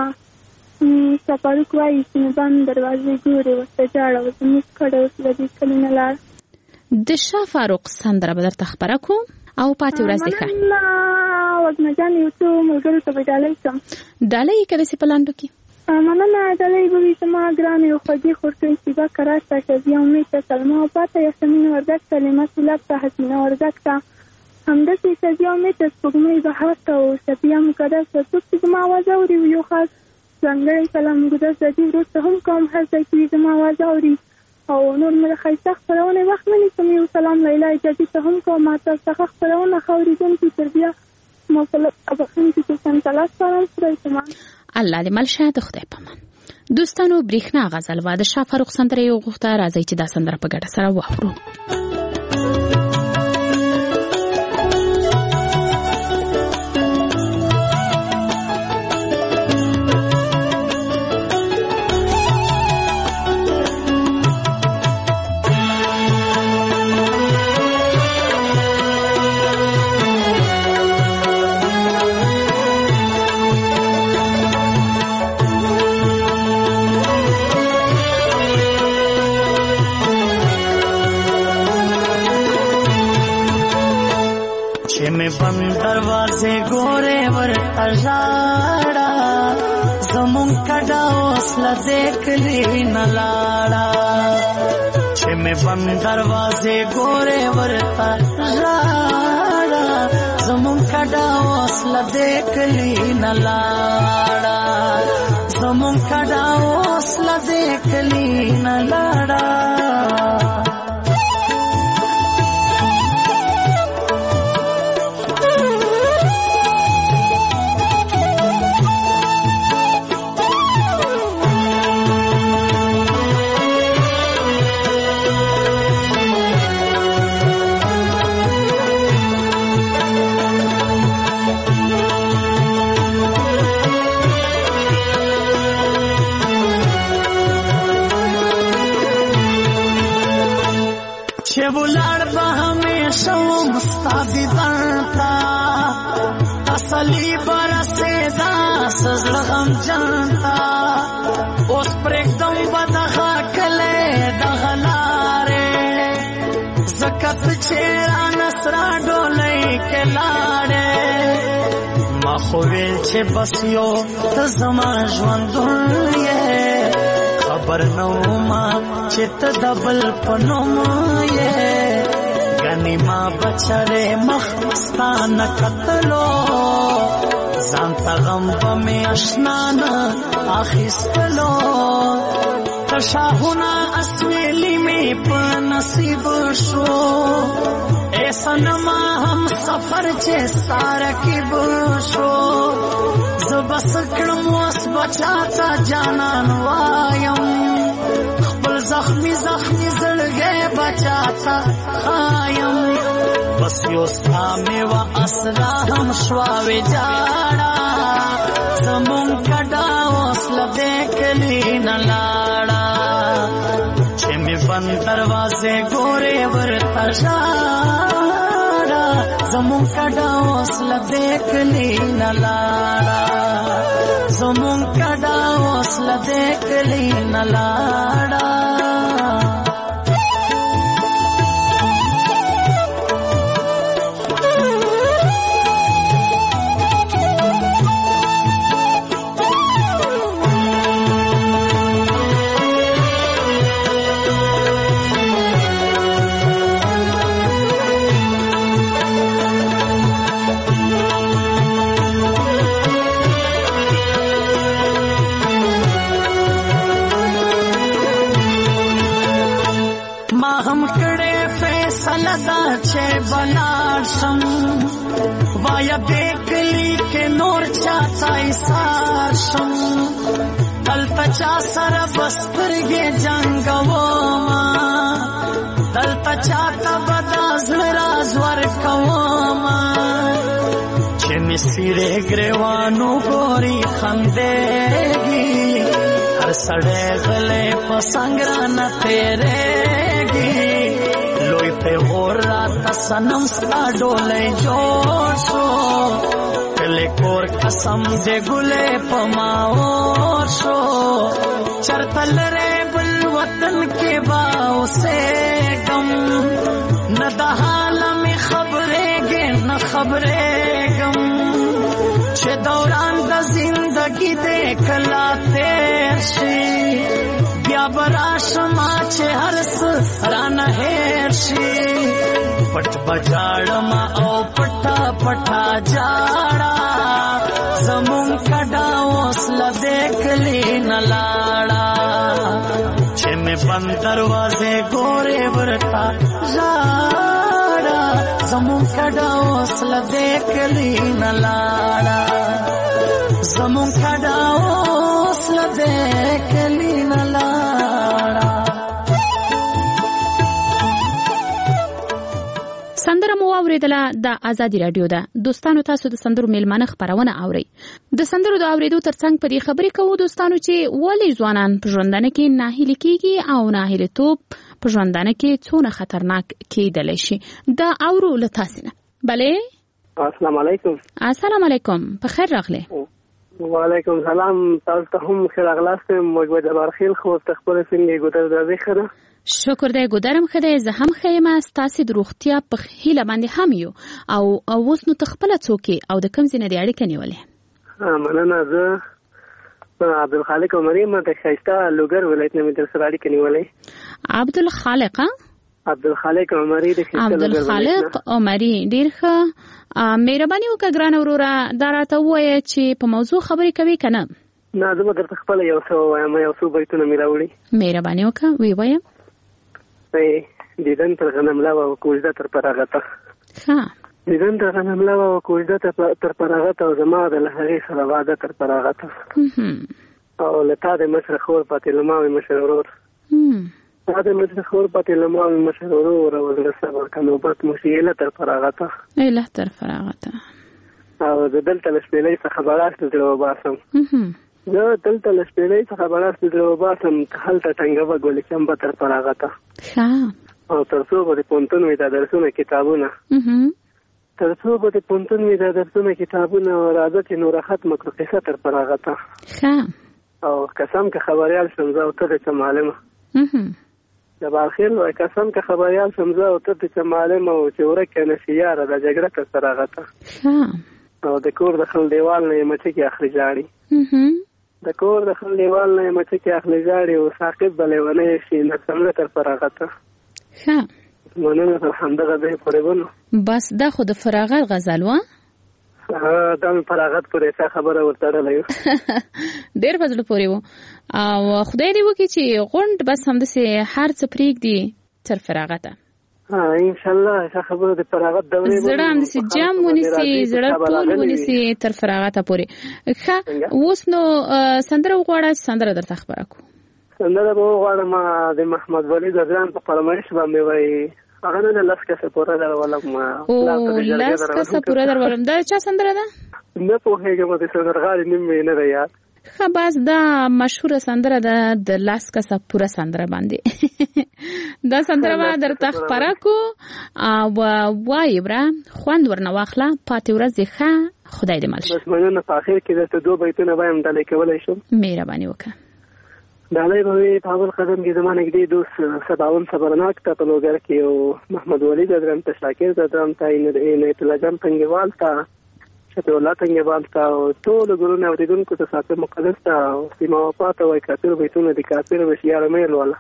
سفاروق وایي چې مې بند دروازې ګورې ورته جاړه و زموږ کډه اوس له دې کلي نه لاړ. د شاه فاروق سندره به درته خپره کړو او پاتې ورځ دې ښه. مننه وږمه جانې، یو څو ملګرو ته به ډالۍ کړم. ډالۍ یې که داسې په لنډو کې؟ مننه، ډالۍ به وي زما ګرانې او خوږې خورکۍ شیبه کراش ته، شبیه امید ته، سلما وفا ته، یاسمین وردګ ته، لمه سولب ته، حسینه وردګ ته، همداسې شبیه امید ته، سپوږمۍ بهار ته او شفیه مقدس ته. څوک چې زما اواز اوري یو خاص ځانګړی سلام مقدس د دې ورور ته هم کوم، هر ځای چې زما اواز اوري. او نور مې د ښایسته خپرونې وخت نه نیسم، یو سلام لیلا اجازي ته هم کوم. ما تاسو څخه خپرونه ښه اورېدونکي تر بیا مصلحت بخښونکي چې سنتلا سپارم. خدای پامان. الله دې مل شه، د خدای پامان. دوستانو، برېښنا غزل و د شاه فاروق سندره یې وغوښته. راځئ چې دا سندره په ګډه سره واورو. बंद दरवाजे गोरे वर अजाड़ा ज़मुन कड़ा ओसला देख ली न लाड़ा छे में बंद दरवाजे गोरे वर अजाड़ा ज़मुन कड़ा ओसला देख ली न लाड़ा ज़मुन कड़ा ओसला देख ली न लाड़ा बुलाड़ हमेशा मुस्तादी बनता असली बरसे दास गम जानता उस पर एकदम बदखा कले दगलारे जकत چیرا نسرا ډولۍ کې لاړې ما خو ویل چې بس یو ته زما ژوندون یې خبر نه ومه چې ته د بل په نوم یې ګنې ما بچرې مخ ستا نه کتلو ځان ته غم به مې اشنا نه اخیستلو تشاهونه اسویلی مې په نصیب شو اے سنما هم سفر چې سارکیب شو زبس کړم اوس بچاتا جانان وایم خپل زخمی زخمی زړګی بچاتا خایم بس یو ستا مې و اسرا هم شواوې جاړه زمون کډا اوس لدې کلی نه لاړه چې مې بند دروازې ګورې ورته ژاړه زمون کډا اوس لدې کلی نه لاړه زمون کډا اوس لدې کلی نه لاړه چې بلار شم وایا بیکلی کې نور چاته ایثار شم دلته چا سره بسترګې جنګوما دلته چاته بداز راز ورکوما چې مې سیرې ګریوانو ګوري خندېږي هر سړی غلی په سنګرانه تېرېږي لوی په غور راته صنم ستا ډولۍ جوړ شو کلی کور قسم دې ګلې په ما اور شو چرته لرې بل وطن کې به اوسېږم نه د حاله مې خبرېږې نه خبرېږم چې دوران د زندګي دې کله تېر شي بیا به راشمه چې هر څه رانه هېر شي پټ به ژاړم او پټه پټه ژاړه زمونږ کډه اوس له دې کلي نه لاړه چې مې بند دروازې ګورې ورته ژاړه زمونږ کډه اوس له دې کلي نه لاړه زمونږ کډه اوس له دې کلي نه لاړه. سندره مو واوریدله د آزادي رادیو ده. دوستانو تاسو د سندرو میلمانه خبرونه اورئ. د سندرو د اوریدو ترڅنګ په دې خبرې کوو دوستانو چې ولې ځوانان په ژوندانه کې ناهیلي کیږي او ناهیلتوب په ژوندانه کې څونه خطرناک کیدلی شي. دا اورو له تاسو نه. بله السلام علیکم. السلام علیکم. په خیر راغله. وعلیکم السلام. تاسو ته هم خیر راغلاست. موږ د بارخیل خو تخبر څنګه ګوتر د ذخره. شکر دی ګودرم خدای زه هم خیم ستاسو د روغتیا په هیله باندې هم یو او اوس نو تخپل څوکي او د کم زینه دی اړیکه نیولې. مننه. زه عبدالخالق عمری ما د خیستا لوګر ولایت نه مې سره اړیکه نیولې. عبدالخالق عبدالخالق عمری د خیستا عبدالخالق عمری ډیر ښه. مهرباني وکړه ګران وروره دا راته ووایه چې په موضوع خبرې کوي کنه. نه زه به درته خپل یو څه وایم یو څو بیتونه مې راوړي. مهرباني وکړه وی وایم. دیدن تر غنم لوا و کوژده تر پراغته. ها دیدن تر غنم لوا و کوژده تر پراغته او زما د لهغې سره واده تر پراغته. او لتا د مشر خور پاتې لماوي مشر ورور. تا د مشر خور پاتې لماوي مشر ورور او د صبر کنوبت مشیله تر پراغته. اله تر پراغته. او د دلته لشپېلې څخه بغاست د وباسم. زه دلته لشپېلې څخه بغاست د وباسم هلته ټنګه وګولې چې هم تر پراغته. ها او ترڅو به پونتون وي د درسونه کتابونه. ترڅو به پونتون وي د درسونه کتابونه او راځي چې نور ختم کړو قصه تر پراغته. ها او قسم که خبريال شم زه او ته چې معلومه. جبار خیل وای قسم که خبریال سمزه او ته چې معلم او چې ورکه نسیاره د جګړه تر سره غته او د کور د خل دیوال نه مچ کې اخلي جاړي د کور د خل دیوال نه مچ کې اخلي جاړي او ساقب بلونه شي نه سمره تر سره غته ها مننه الحمدلله به پرې ونه بس دا خو د فراغت غزل و دا مې فراغت پرې څه خبره ورته لایو ډېر فضل پورې و او خدای دې وکړي چې غونډ بس هم د هر څه پریک دی تر فراغت ها ان شاء الله څه خبره د فراغت دورې زړه هم د جام ونیسي زړه ټول ونیسي تر فراغت پورې ښه اوس نو سندره وغواړه سندره درته خبره کو سندره وغواړم د محمد ولی ځان په فرمایش باندې وای هغه نه لاس کسه پورا درولم او لاس کسه پورا درولم دا چا سندره ده نه په هغه مده سندرغاړي نیم نه دی یاد خه بس دا مشهور سندره ده د لاس کسه پورا سندره باندې دا سندره ما درته خبره کو او وای برا خوند ورنه واخله پاتې ورځ ښه خدای دې مل شي بس مننه په اخر کې درته دوه بیتونه وایم د لیکولای شم مهرباني وکړه دالای به په اول قدم کې زمانه کې دوست سباون صبرناک ته په لوګر کې او محمد ولی درم ته شاکر درم ته نه ته لجام څنګهوال ته شته الله څنګهوال ته ټول ګورونه اوریدونکو ته ساتل مقدس ته سیما وفات او کافر بیتونه د کافر بشیار مېل ولا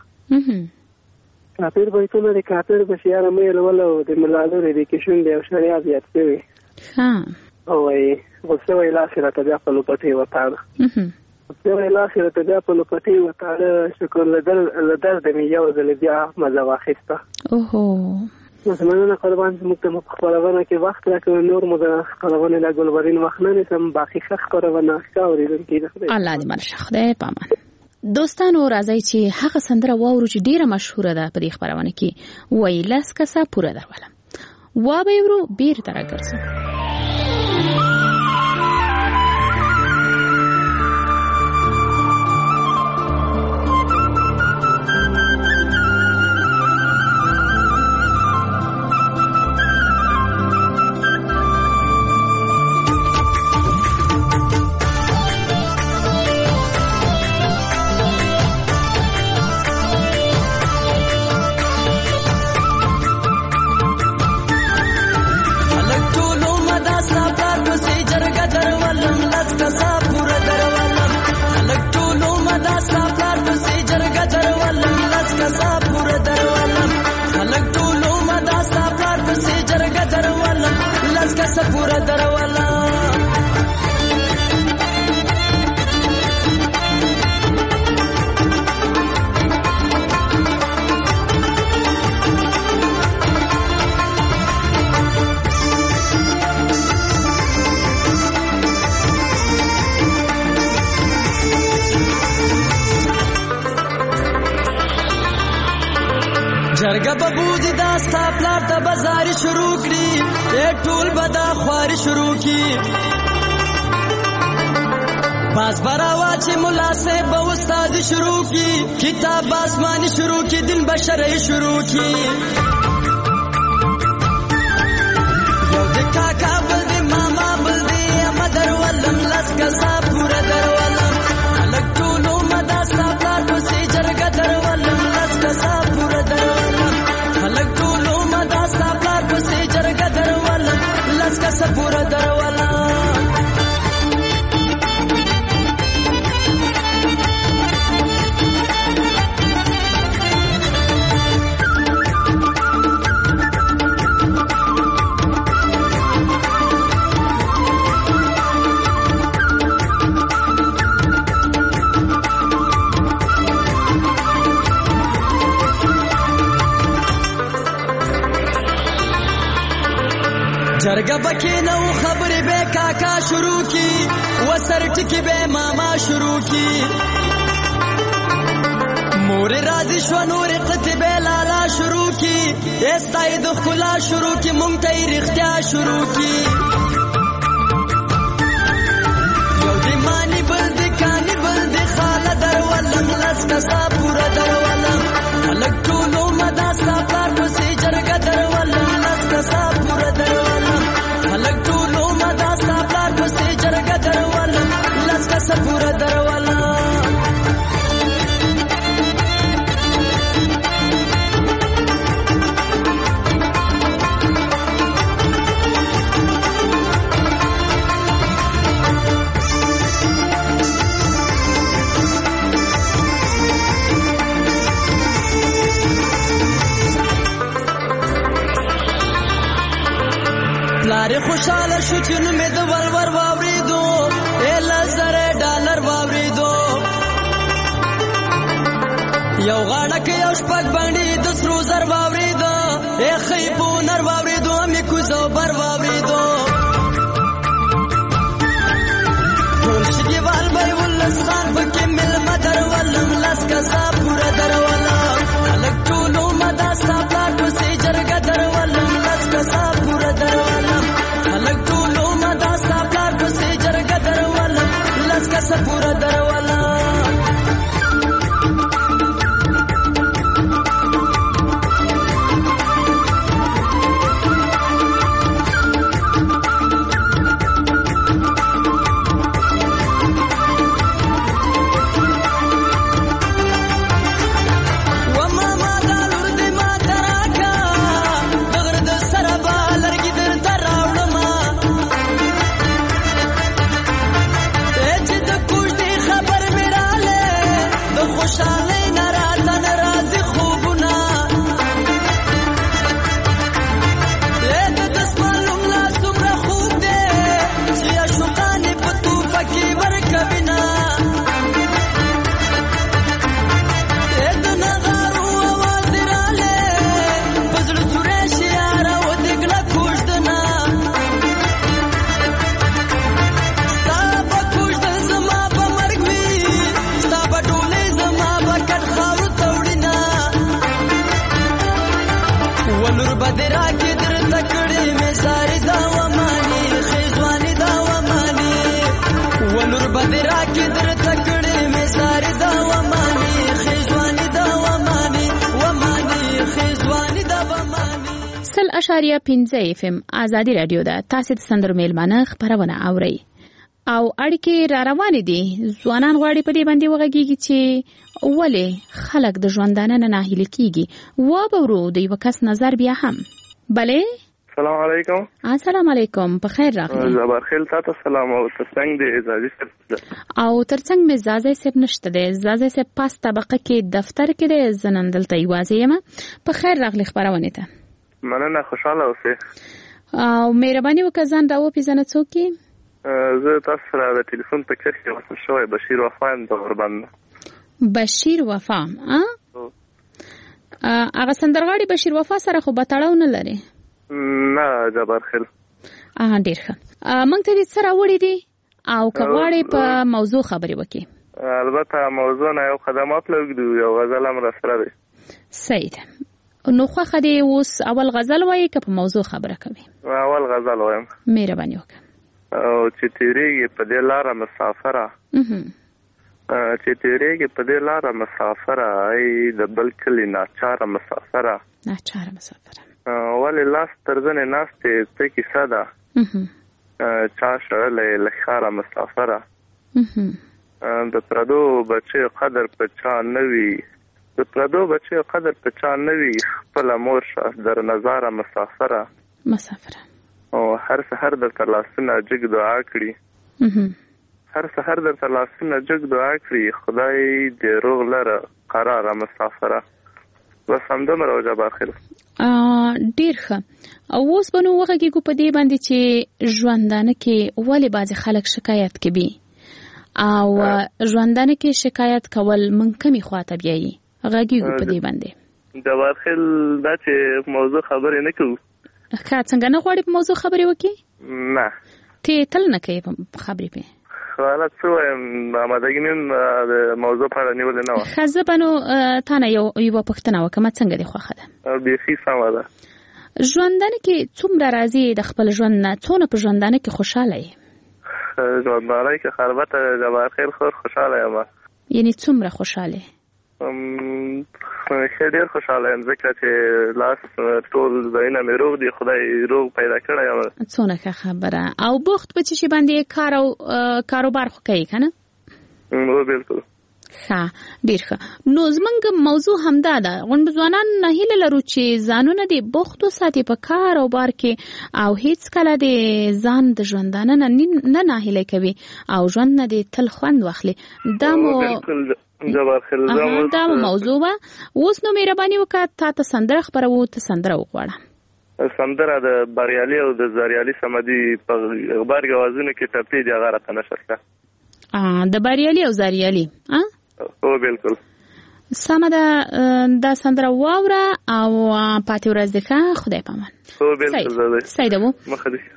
کافر بیتونه د کافر بشیار مېل ولا او د ملالو ری کې شون دی او شریعت یې کوي ها او ای غوسه ویل اخره ته بیا په لوپټي وتاړه زه ویلا خیر ته بیا په لوپټي وتاړه شکر لدر لدر د میو زل بیا مزه واخیسته اوهو زمونږ قربان موږ ته خبرونه کې وخت راکړو نور مو د خبرونه لا ګلورین وخت نه سم باقي خبرونه کاورې کېده الله دې مل شخده پامان دوستانو راځي چې هغه سندره واورو چې ډیره مشهوره ده په دې خبرونه کې وای لاس کسه پوره درولم وا به ورو بیر تر راګرځو پورا دروالا جرګه په بوج دا ستا پلار ته بازار شروع کړي اے ټول بدا خواري شروع کی باز براوا چې مولا سے به استاد شروع کی کتاب آسمانی شروع کی دین بشری شروع کی یو د کاکا بل دی ماما بل دی مدر ولم لس کسا پورا در ولم الګ ټولو مدا ستا پلار په سي جرګه در ولم لس کسا پورا در الګ ټولو مدا ستا پلار په سي جرګه در ولم لس کسا پورا در ولم جرګه بکې نو خبرې به کاکا شروع کی وسر ټکی به ماما شروع کی مور راضي شو نور قطبه لالا شروع کی استای د خلا شروع کی مونږ ته رښتیا شروع کی یو دی مانی بل دی کانی بل دی خاله در ولم لس کسا پورا در ولم الګ ټولو مدا سفر په سي جرګه در ولم لس کسا پورا در ولم الګ ټولو مدا سفر په سي جرګه در ولم لس کسا پورا در ولم خوشاله شو چې نومې د ولور واورېدو ای لزره ډالر واورېدو یو غاړه کې یو شپږ باندې د سرو زر واورېدو ای خې په نر واورېدو مې کوزو بر واورېدو ټول شګیوال به ولس خان پکې مېلمه درولم لاس کسا پوره درولم هلک ټولو مدا ستا پلار پسې جرګه درولم لاس کسا پوره درولم هلک ټولو مدا ستا پلار پسې جرګه درولم لاس کسا پوره درولم اشاریه پنځه اف ام ازادي رادیو ده. تاسو د سندرو میلمانه خبرونه اورئ او اړیکې را روانې دي. ځوانان غواړي په دې باندې وغږیږي چې ولې خلک د ژوندانه نه ناهیلي کیږي. و به ورو د یو کس نظر بیا هم. بله السلام علیکم. السلام علیکم. په خیر راغلی. زبر خیل تاسو سلام او ترڅنګ د ازادي سره او ترڅنګ مې زازي سپ نشته ده. زازي سپ پاس طبقه کې دفتر کې ده. زنندل ته یوازې یم. په خیر راغلی خبرونه ته. مننه خوشاله اوسئ. او مهرباني وکړئ ځان راو پیژنه څوک یې؟ زه تاسو سره د ټلیفون په کې وصل شوی بشیر وفا یم د غربند. بشیر وفا ها هغه سندرغاړي بشیر وفا سره خو بتاړو نه لري. نه جبار خیل. اه ډیر ښه. مونږ ته دې سره وړي دي او کغواړي په موضوع خبرې وکړي. البته موضوع نه یو خدمات لګدو یو غزل هم را سره دی. صحیح ده. نو خوخه دی اوس اول غزل وایي که په موضوع خبره کوي؟ اول غزل وایم. مهرباني وکړه. او چې تیریږي په دې لاره مسافره چې تیریږي په دې لاره مسافره ای د بل کلي ناچاره مسافره ناچاره مسافره ولې لاس تر ځنې ناستې څه کیسه ده چا شړلی له ښاره مسافره د پردو بچیو قدر په چا نه وي د پردو بچیو قدر په چا نه وي خپله مور شه در نظاره مسافره مسافره او هر سحر درته لاسونه جګ دعا کړي هر سحر درته لاسونه جګ دعا کړي خدای دې روغ لره قراره مسافره بس همدومره و جبار خیل. ډیر ښه. اوس به نو وغږیږو په دې باندې چې ژوندانه کې ولې بعضې خلک شکایت کوي او ژوندانه کې شکایت کول من کمې خواته بیایي. غږیږو په دې باندې. جبار خیل دا چې موضوع خبرې نه کوو. ښه څنګه نه غواړې په موضوع خبرې وکړي؟ نه. ته تل نه کوې خبرې پې؟ حالت څه وایم آمادګي مې د موضوع په اړه نیولې نه وه. ښه زه به نو تا نه یو یوه پوښتنه وکړم څنګه دې خوښه ده؟ بیخي سمه ده. ژوندانه کې څومره راضي د خپل ژوند نه څونه په ژوندانه کې خوشحاله یې؟ ژوندانه کې خو البته جبار خیل خور خوشحاله یم. یعنې څومره خوشحاله؟ ښه ډېر خوشحاله یم ځکه چې لاس ټول ځایونه مې روغ دي خدای روغ پیدا کړی یم. څونه ښه خبره. او بوخت په څه شي باندې کار او کاروبار خو کوي که نه؟ هو بلکل. ښه ډېر ښه. نو زموږ موضوع همدا ده. غونډ ځوانان هیله لرو چې ځانونه دې بوخت وساتي په کار او بار کې او هیڅکله دې ځان د ژوندانه نه ناهیلی کوي او ژوند نه دې تل خوند واخلي. دا مو جبار خیل دا مو موضوع وه. اوس نو مهرباني وکړه تا ته سندره خپروو ته سندره وغواړه. سندره د بریالي او د زریالي صمدي په غبرګ اوازونو کې ټپې دي هغه راته نشر کړه. د بریالي او زریالي ها او بالکل سمه ده. دا سندره واوره او پاتې ورځ ده ښه. خدای پامان. او بالکل سیده وو مخه دي.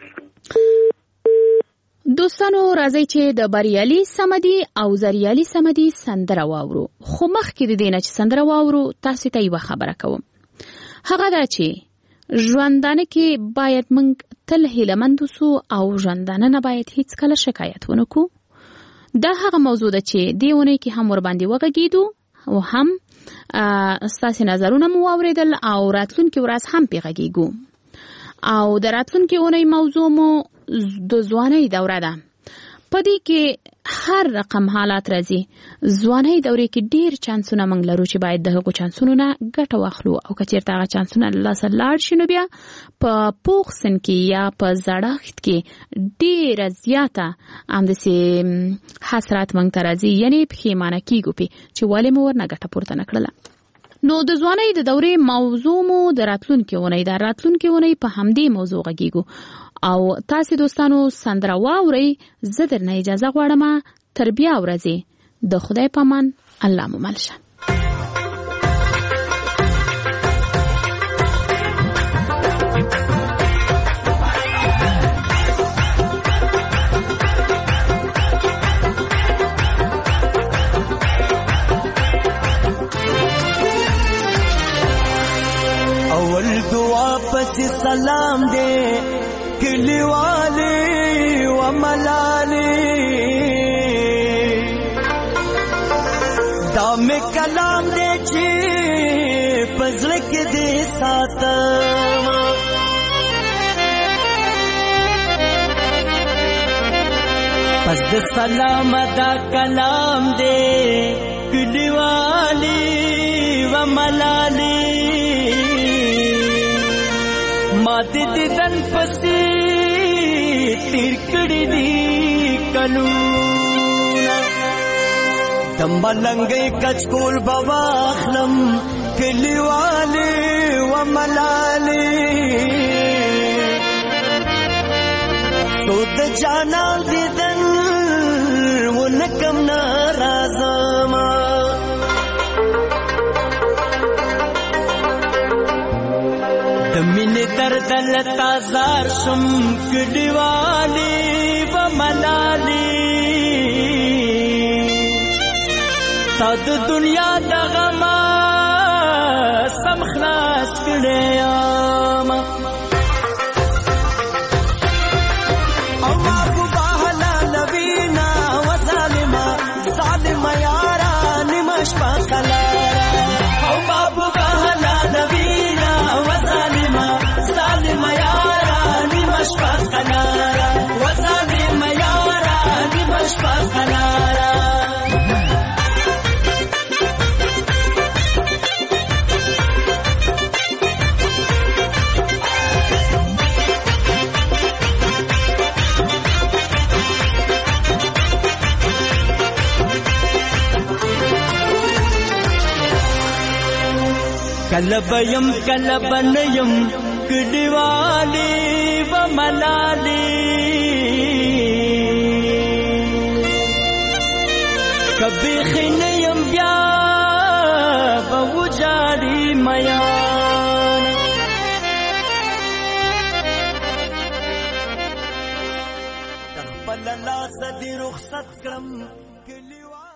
دوستانو راځي چې د بریالي صمدي او زریالي صمدي سندره واورو. خو مخکې د دې نه چې سندره واورو تاسو ته یوه خبره کوم. هغه دا چې ژوندانه کې باید موږ تل هیلهمند اوسو او ژوندانه نه باید هیڅ کله شکایت ونه کړو. دا هغه موضوع ده چې دې اونۍ کې هم ورباندې وغږېدو او هم ستاسې نظرونه مو واورېدل او راتلونکې ورځ هم پرې غږېږو. او د راتلونکې اونۍ موضوع مو د ځوانۍ دوره ده. په دې کې هر رقم حالات راځي. ځوانۍ دورې کې ډېر چانسونه موږ لرو چې باید د هغو چانسونو نه ګټه واخلو او که چېرته هغه چانسونه له لاسه لاړ شي نو بیا په پوخ سن کې یا په زړښت کې ډېره زیاته همداسې حسرات موږ ته راځي، یعنې پښیمانه کېږو پې چې ولې مو ورنه ګټه پورته نه کړله. نو د ځوانۍ د دورې موضوع مو د راتلونکې اونۍ د راتلونکې اونۍ په همدې موضوع غږېږو. او تاسې دوستانو سندره واورئ. زه درنه اجازه غواړم تر بیا ورځې د خدای په امان. الله مو مل شه. اول دعا پس سلام دے کلی والے و ملالے دام کلام دے چی پزلک دے ساتم پس دے سلام دا کلام دے کلی والے و ملالے مات دیدن پسی تیر کڑی دی کلونا دم ملنگی کچکول بواخلم کلی والے و ملالے سود جانا دیدن ونکم نارازاما دمین درد لتازار شم کلی والی و ملالی تا د دنیا د غما سم خلاص کړی یم الله بهلا نبینا و ظالما ظالم یارا نمش پخلا او بابو بهلا نبینا و ظالما ظالم یارا نمش پخلا و ظالم یارا نمش پخلا کلب یم کلب نیم کډوالی و ملالی کبھی خنیم بیا بو جاری میان تخبل لا صدی رخصت کرم کلیوان